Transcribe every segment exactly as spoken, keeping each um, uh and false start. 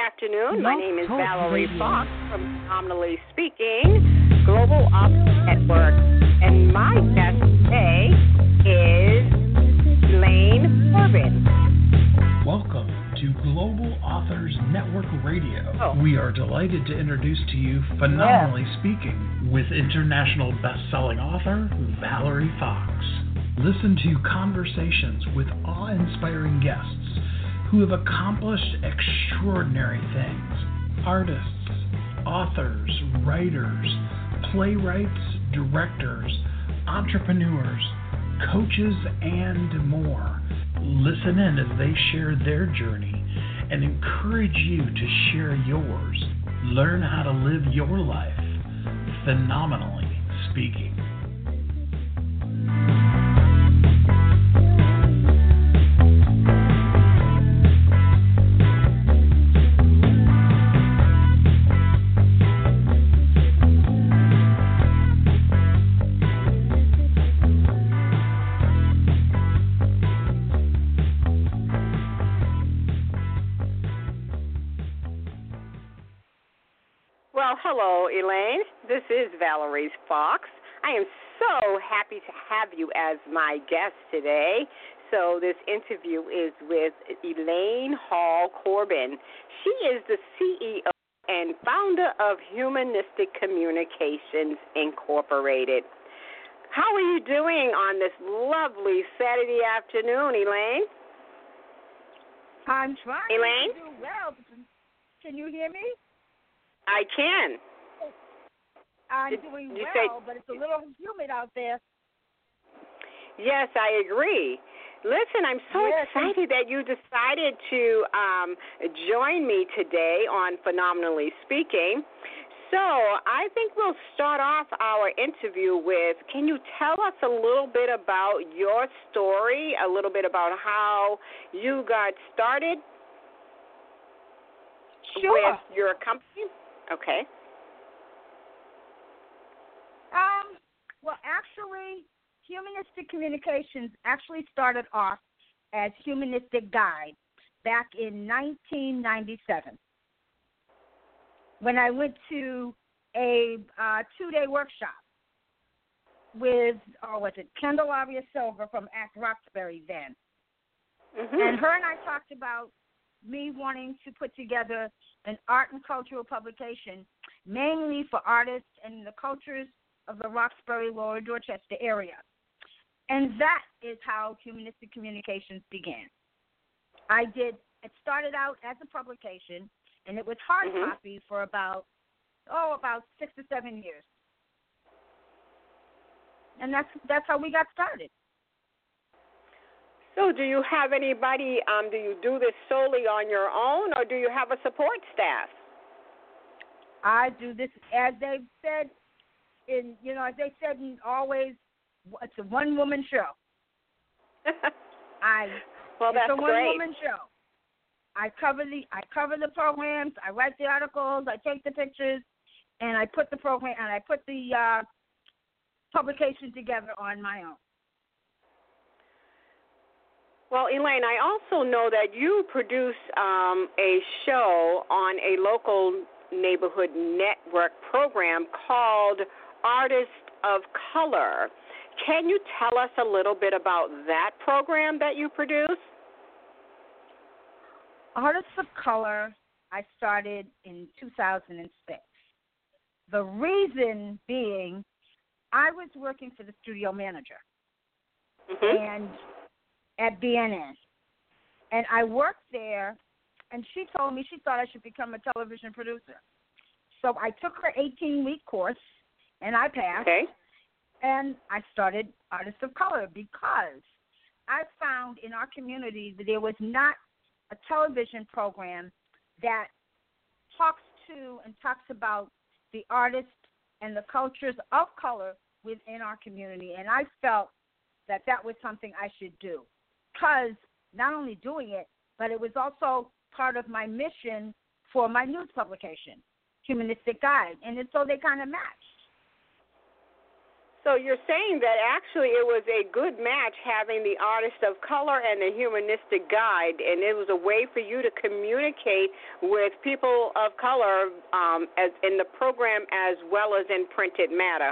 afternoon. My name is Valerie Fox from Phenomenally Speaking, Global Authors Network. And my guest today is Elaine Corbin. Welcome to Global Authors Network Radio. Oh. We are delighted to introduce to you Phenomenally yeah. Speaking with international best-selling author Valerie Fox. Listen to conversations with awe-inspiring guests who have accomplished extraordinary things. Artists, authors, writers, playwrights, directors, entrepreneurs, coaches, and more. Listen in as they share their journey and encourage you to share yours. Learn how to live your life phenomenally speaking. Well, hello, Elaine. This is Valerie Fox. I am so happy to have you as my guest today. So this interview is with Elaine Hall Corbin. She is the C E O and founder of Humanistic Communications, Incorporated. How are you doing on this lovely Saturday afternoon, Elaine? I'm trying Elaine? to do well. Can you hear me? I can. I'm did, doing did well, say, but it's a little humid out there. Yes, I agree. Listen, I'm so yes. excited that you decided to um, join me today on Phenomenally Speaking. So I think we'll start off our interview with, can you tell us a little bit about your story, a little bit about how you got started sure. with your company? Okay. Um. Well, actually, Humanistic Communications actually started off as Humanistic Guide back in nineteen ninety-seven when I went to a uh, two-day workshop with, oh, was it Candelaria Silver from Act Roxbury then. Mm-hmm. And her and I talked about me wanting to put together an art and cultural publication mainly for artists and the cultures of the Roxbury, Lower Dorchester area. And that is how Humanistic Communications began. I did, it started out as a publication, and it was hard mm-hmm. copy for about, oh, about six or seven years. And that's that's how we got started. So do you have anybody, um, do you do this solely on your own, or do you have a support staff? I do this, as they've said, in you know, as they said, in always, it's a one-woman show. I well, it's that's a one-woman great. show. I cover the I cover the programs. I write the articles. I take the pictures, and I put the program and I put the uh, publication together on my own. Well, Elaine, I also know that you produce um, a show on a local neighborhood network program called Artists of Color. Can you tell us a little bit about that program that you produce? Artists of Color, I started in two thousand six. The reason being, I was working for the studio manager. Mm-hmm. And at B N N. And I worked there, and she told me she thought I should become a television producer. So I took her eighteen-week course, and I passed. Okay. And I started Artists of Color because I found in our community that there was not a television program that talks to and talks about the artists and the cultures of color within our community. And I felt that that was something I should do. Because not only doing it, but it was also part of my mission for my news publication, Humanistic Guide. And it, so they kind of matched. So you're saying that actually it was a good match having the artist of color and the humanistic guide, and it was a way for you to communicate with people of color um, as in the program as well as in printed matter.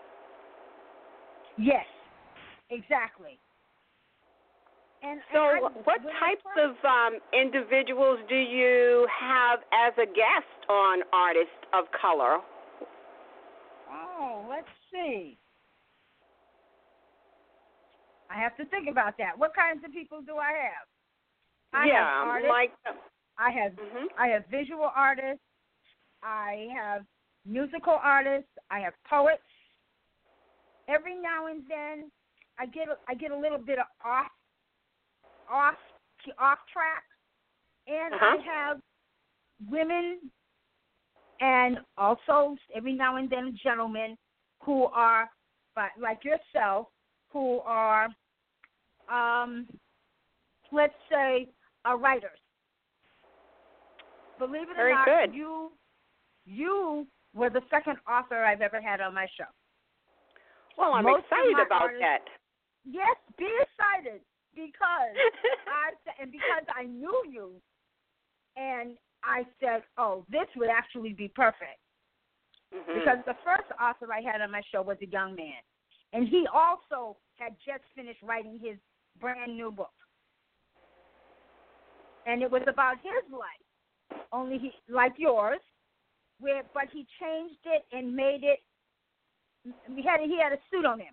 Yes, exactly. And so and I, what types of um, individuals do you have as a guest on Artists of Color? Oh, let's see. I have to think about that. What kinds of people do I have? I yeah, have artists. like I have mm-hmm. I have visual artists. I have musical artists. I have poets. Every now and then, I get a, I get a little bit of off off off track, and uh-huh. I have women, and also every now and then gentlemen who are, like yourself, who are, um, let's say, are writers. Believe it Very or not, good. you you were the second author I've ever had on my show. Well, I'm Most excited about artists, that. Yes, be excited because I and because I knew you, and I said, "Oh, this would actually be perfect." Mm-hmm. Because the first author I had on my show was a young man, and he also had just finished writing his brand new book, and it was about his life, only he, like yours, where but he changed it and made it. He had a, he had a pseudonym.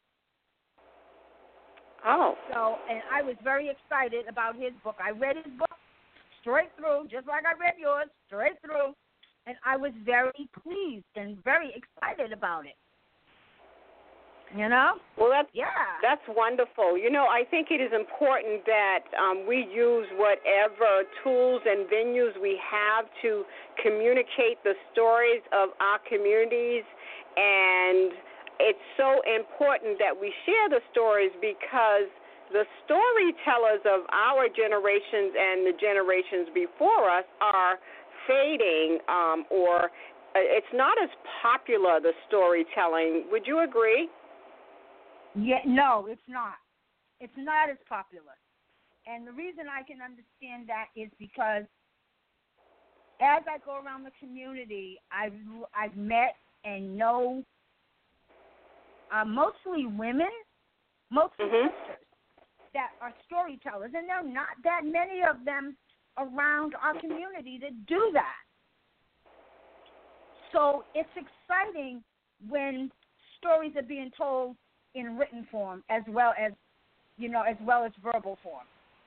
Oh. So, and I was very excited about his book. I read his book straight through, just like I read yours, straight through, and I was very pleased and very excited about it. You know? Well, that's, yeah. that's wonderful. You know, I think it is important that um, we use whatever tools and venues we have to communicate the stories of our communities, and it's so important that we share the stories because the storytellers of our generations and the generations before us are fading, um, or it's not as popular, the storytelling. Would you agree? Yeah, no, it's not. It's not as popular. And the reason I can understand that is because as I go around the community, I've, I've met and know uh, mostly women, mostly mm-hmm. sisters that are storytellers, and there are not that many of them around our community that do that. So it's exciting when stories are being told in written form as well as, you know, as well as verbal form.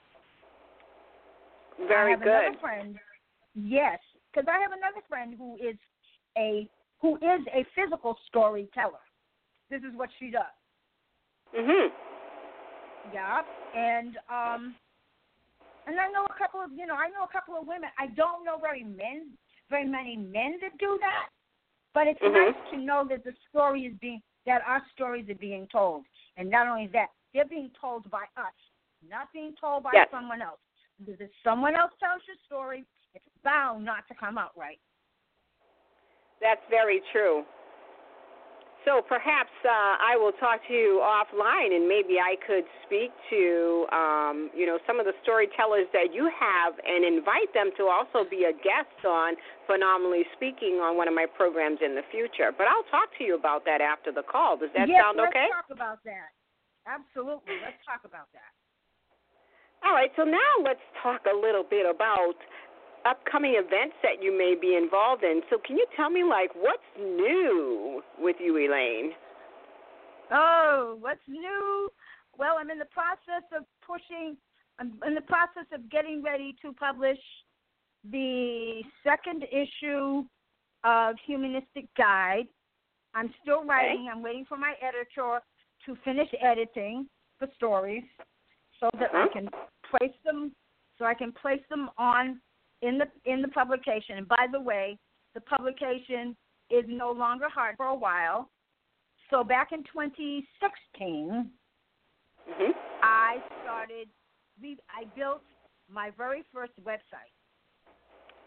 Very I have good. Another friend, yes, because I have another friend who is a who is a physical storyteller. This is what she does. Mhm. Yeah, and um, and I know a couple of you know I know a couple of women. I don't know very men, very many men that do that, but it's mm-hmm. nice to know that the story is being that our stories are being told, and not only that, they're being told by us, not being told by yes. someone else. Because if someone else tells your story, it's bound not to come out right. That's very true. So perhaps uh, I will talk to you offline, and maybe I could speak to, um, you know, some of the storytellers that you have and invite them to also be a guest on Phenomenally Speaking on one of my programs in the future. But I'll talk to you about that after the call. Does that yes, sound okay? Yes, let's talk about that. Absolutely. Let's talk about that. All right, so now let's talk a little bit about upcoming events that you may be involved in. So can you tell me, like, what's new with you, Elaine? Oh, what's new? Well, I'm in the process of pushing, I'm in the process of getting ready to publish the second issue of Humanistic Guide. I'm still writing. Okay. I'm waiting for my editor to finish editing the stories so that uh-huh. I can place them, so I can place them on in the in the publication. And by the way, the publication is no longer hard for a while. So back in twenty sixteen, mm-hmm. I started, I built my very first website.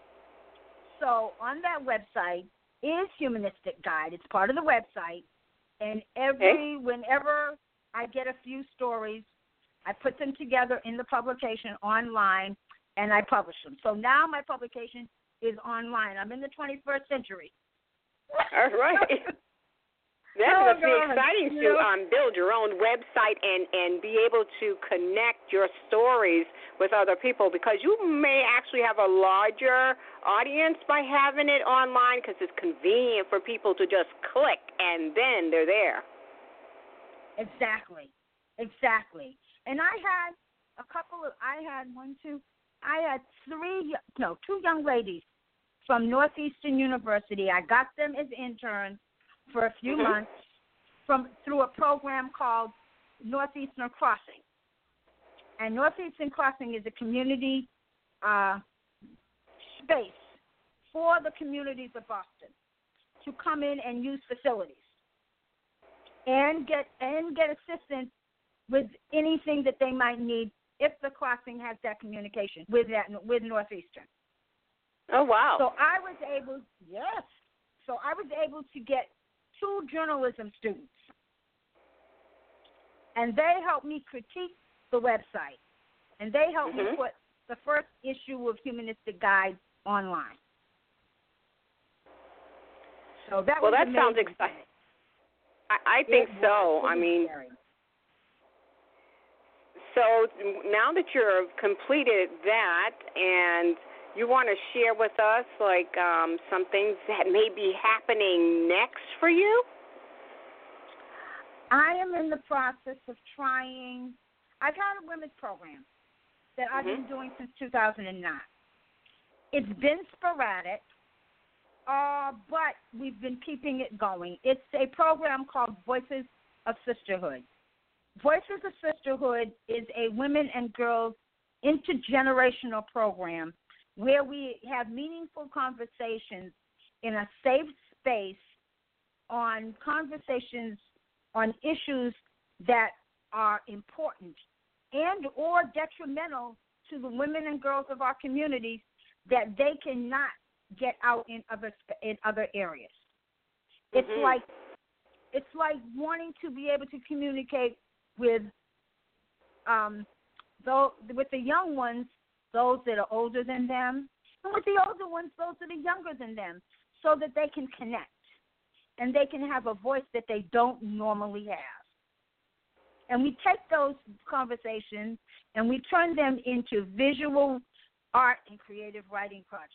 So on that website is Humanistic Guide. It's part of the website. And every, okay. whenever I get a few stories, I put them together in the publication online, and I publish them. So now my publication is online. I'm in the twenty-first century. All right. That oh, must be exciting to um, build your own website and, and be able to connect your stories with other people, because you may actually have a larger audience by having it online, because it's convenient for people to just click and then they're there. Exactly. Exactly. And I had a couple of, I had one, two, I had three, no, two young ladies from Northeastern University. I got them as interns for a few mm-hmm. months from through a program called Northeastern Crossing. And Northeastern Crossing is a community uh, space for the communities of Boston to come in and use facilities and get and get assistance with anything that they might need if the crossing has that communication with that with Northeastern. Oh, wow. So I was able, yes. So I was able to get two journalism students, and they helped me critique the website, and they helped mm-hmm. me put the first issue of Humanistic Guide online. So that well, was that sounds exciting. I, I think it so. I mean, scary. So now that you've completed that and you want to share with us, like, um, some things that may be happening next for you? I am in the process of trying. I've had a women's program that I've mm-hmm. been doing since two thousand nine. It's been sporadic, uh, but we've been keeping it going. It's a program called Voices of Sisterhood. Voices of Sisterhood is a women and girls intergenerational program where we have meaningful conversations in a safe space on conversations on issues that are important and or detrimental to the women and girls of our communities that they cannot get out in other in other areas. Mm-hmm. It's like it's like wanting to be able to communicate with um those with the young ones, those that are older than them, and with the older ones, those that are younger than them, so that they can connect and they can have a voice that they don't normally have. And we take those conversations and we turn them into visual art and creative writing projects.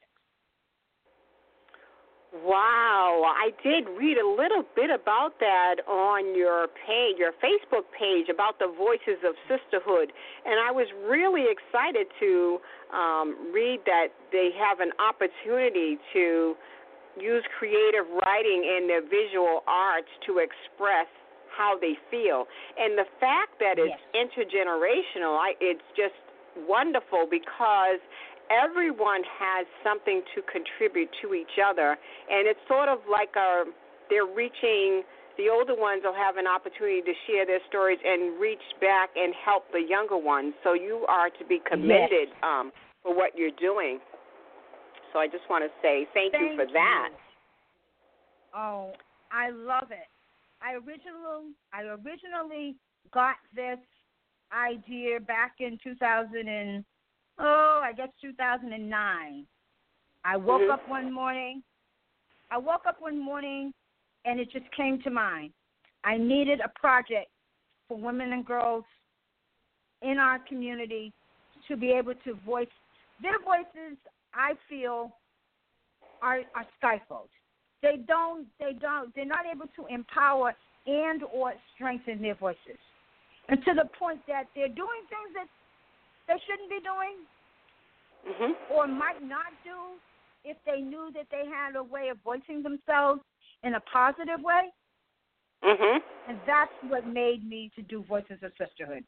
Wow, I did read a little bit about that on your page, your Facebook page, about the Voices of Sisterhood, and I was really excited to um, read that they have an opportunity to use creative writing and their visual arts to express how they feel. And the fact that it's yes. intergenerational, I, it's just wonderful because everyone has something to contribute to each other, and it's sort of like a, they're reaching, the older ones will have an opportunity to share their stories and reach back and help the younger ones. So you are to be commended yes. um, for what you're doing. So I just want to say thank, thank you for that. You. Oh, I love it. I originally, I originally got this idea back in two thousand and Oh, I guess two thousand nine. I woke mm-hmm. up one morning. I woke up one morning, and it just came to mind. I needed a project for women and girls in our community to be able to voice their voices. I feel are are stifled. They don't. They don't. They're not able to empower and or strengthen their voices, and to the point that they're doing things that they shouldn't be doing mm-hmm. or might not do if they knew that they had a way of voicing themselves in a positive way. Mm-hmm. And that's what made me to do Voices of Sisterhood.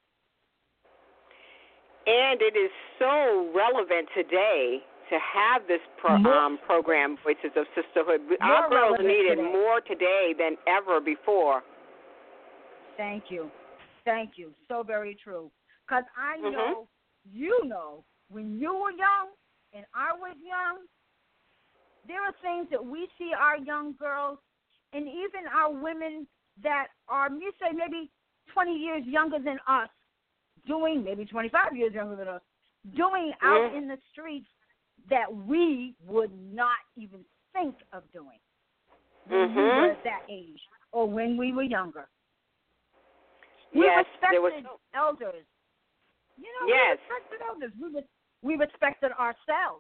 And it is so relevant today to have this pro- um, program, Voices of Sisterhood. Our girls need it more today than ever before. Thank you. Thank you. So very true. Because I mm-hmm. know, you know, when you were young and I was young, there are things that we see our young girls and even our women that are, you say, maybe twenty years younger than us, doing, maybe twenty-five years younger than us, doing out mm-hmm. in the streets that we would not even think of doing when mm-hmm. we were at that age or when we were younger. We yes, respected there was... elders. You know, yes. we respected elders. We, re- we respected ourselves.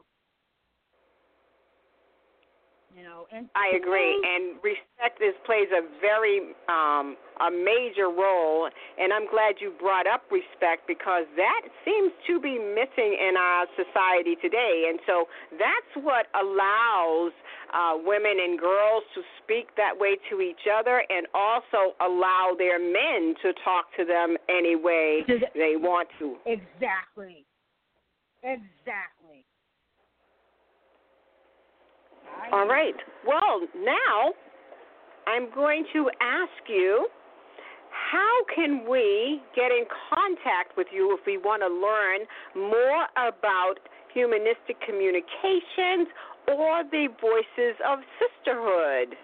You know, and I agree, and respect is plays a very um, a major role, and I'm glad you brought up respect because that seems to be missing in our society today, and so that's what allows uh, women and girls to speak that way to each other, and also allow their men to talk to them any way they want to. Exactly. Exactly. All right. Well, now I'm going to ask you, how can we get in contact with you if we want to learn more about humanistic communications or the Voices of Sisterhood?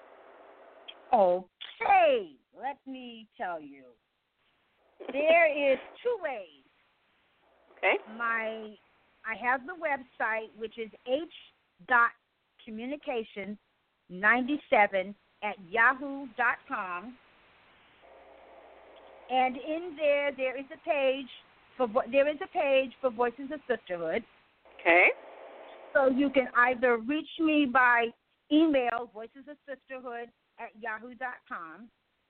Okay. Let me tell you. There is two ways. Okay. My, I have the website, which is h dot communications ninety-seven at yahoo dot com, and in there there is a page for there is a page for Voices of Sisterhood. Okay. So you can either reach me by email, voices of sisterhood at yahoo dot com,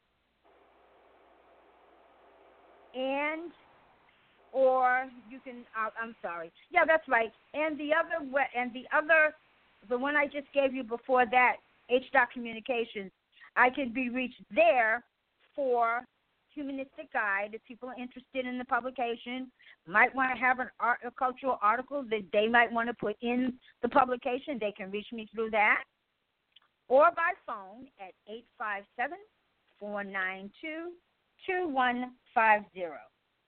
and or you can uh, I'm sorry, yeah, that's right, and the other and the other. The one I just gave you before that, H. Communications, I can be reached there for Humanistic Guide. If people are interested in the publication, might want to have an art, a cultural article that they might want to put in the publication, they can reach me through that. Or by phone at eight five seven, four nine two, two one five zero.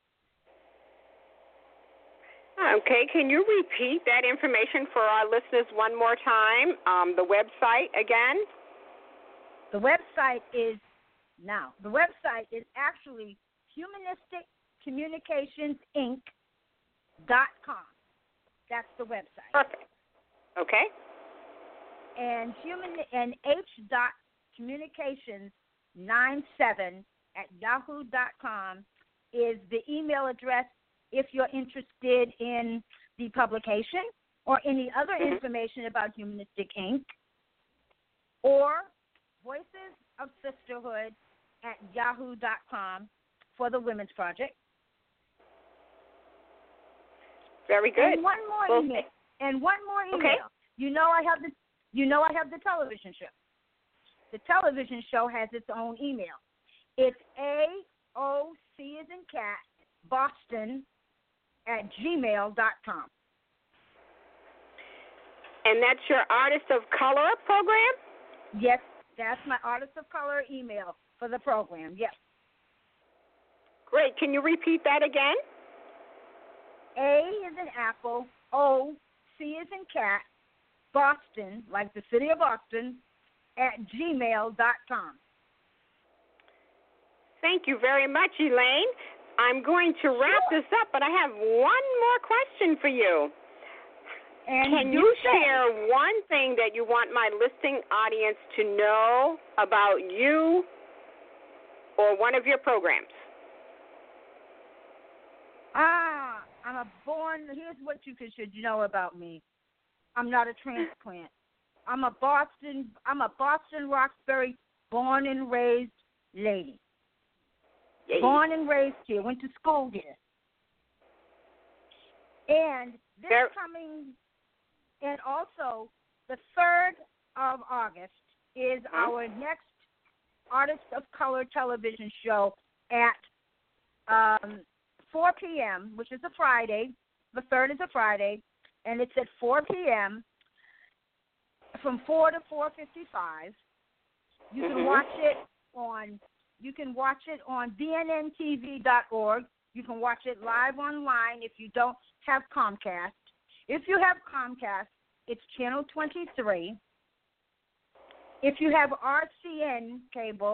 Okay, can you repeat that information for our listeners one more time? Um, the website again? The website is, now, the website is actually humanistic communications inc dot com. That's the website. Perfect. Okay. And human and h dot communications ninety-seven at yahoo dot com is the email address if you're interested in the publication or any other mm-hmm. information about Humanistic Incorporated, or Voices of Sisterhood at yahoo dot com for the Women's Project. Very good. And one more well, email. And one more email. Okay. You know I have the you know I have the television show. The television show has its own email. It's A O C as in cat, Boston at gmail dot com. And that's your Artist of Color program? Yes, that's my Artist of Color email for the program, yes. Great. Can you repeat that again? A is in apple, O, C is in cat, Boston, like the city of Boston, at gmail dot com. Thank you very much, Elaine. I'm going to wrap Sure. this up, but I have one more question for you. And Can you share one thing that you want my listening audience to know about you or one of your programs? Ah, I'm a born, here's what you should know about me. I'm not a transplant. I'm a Boston, I'm a Boston Roxbury born and raised lady. Yay. Born and raised here, went to school here. And this there- coming, and also the third of August is mm-hmm. our next Artist of Color television show at um, four p.m., which is a Friday. The third is a Friday, and it's at four p.m. from four to four fifty-five. You can mm-hmm. watch it on. You can watch it on B N N T V dot org. You can watch it live online if you don't have Comcast. If you have Comcast, it's channel twenty-three. If you have R C N cable,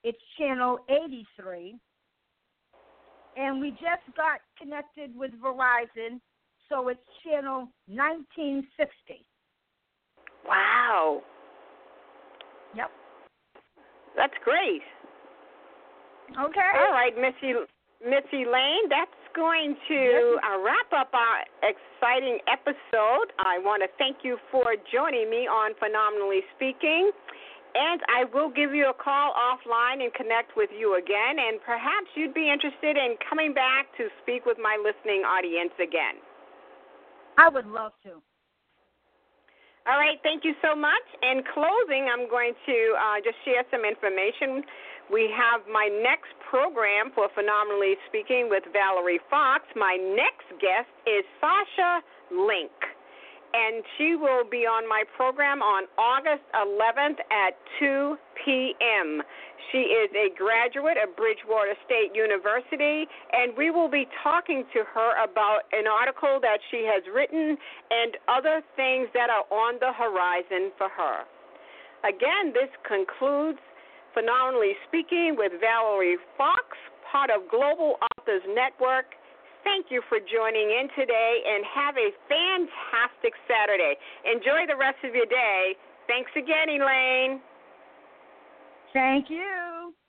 it's channel eighty-three. And we just got connected with Verizon, so it's channel nineteen sixty. Wow. Yep. That's great. Okay. All right, Missy, Missy Lane, that's going to uh, wrap up our exciting episode. I want to thank you for joining me on Phenomenally Speaking. And I will give you a call offline and connect with you again, and perhaps you'd be interested in coming back to speak with my listening audience again. I would love to. All right, thank you so much. In closing, I'm going to uh, just share some information. We have my next program for Phenomenally Speaking with Valerie Fox. My next guest is Sasha Link, and she will be on my program on August eleventh at two p.m. She is a graduate of Bridgewater State University, and we will be talking to her about an article that she has written and other things that are on the horizon for her. Again, this concludes Phenomenally Speaking with Valerie Fox, part of Global Authors Network. Thank you for joining in today, and have a fantastic Saturday. Enjoy the rest of your day. Thanks again, Elaine. Thank you.